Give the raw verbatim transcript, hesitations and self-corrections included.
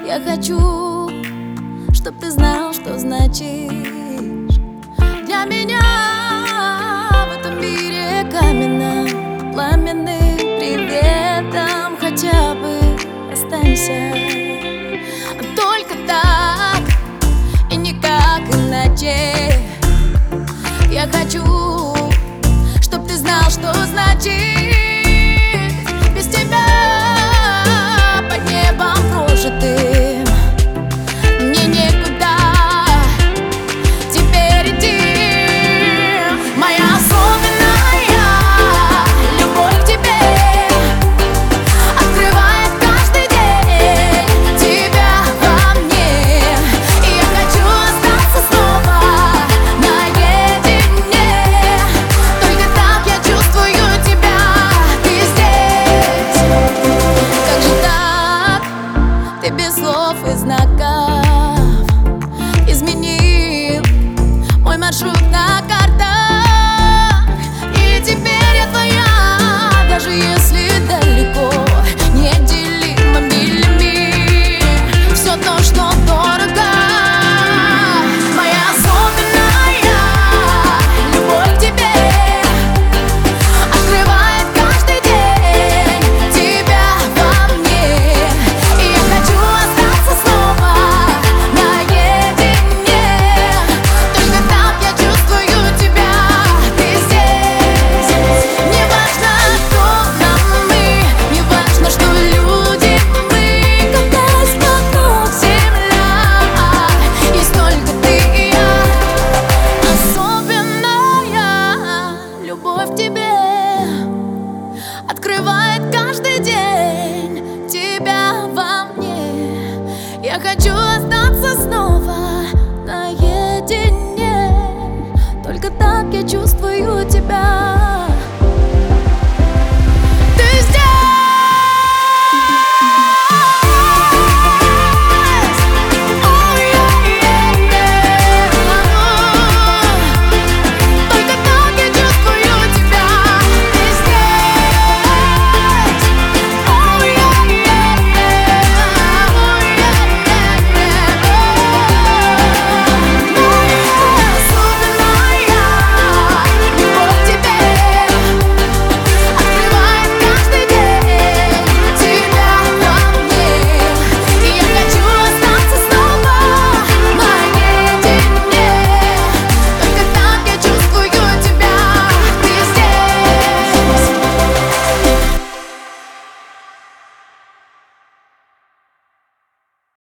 Я хочу, чтоб ты знал, что значишь для меня в этом мире каменном, пламенным приветом. Хотя бы останься, только так и никак иначе. Я хочу, чтоб ты знал, что значит без тебя под небом прожитым. Мне некуда теперь идти. Моя особенная любовь к тебе открывает каждый день тебя во мне. И я хочу остаться снова наедине. Только так я чувствую тебя, ты здесь. Как же так? Ты без слов и знаков изменил мой маршрут на картах. И теперь я твоя, даже если далеко, неделимо милями. Все то, что дорого. Моя особенная любовь к тебе открывает каждый день тебя во мне. И я хочу остаться снова наедине. Только так я чувствую тебя, ты здесь. Не важно, кто нам мы, не важно, что люди мы. Катаясь вокруг земля, есть только ты и я. Особенная любовь к тебе открывает каждый день тебя во мне. Я хочу остаться снова наедине. Только так я чувствую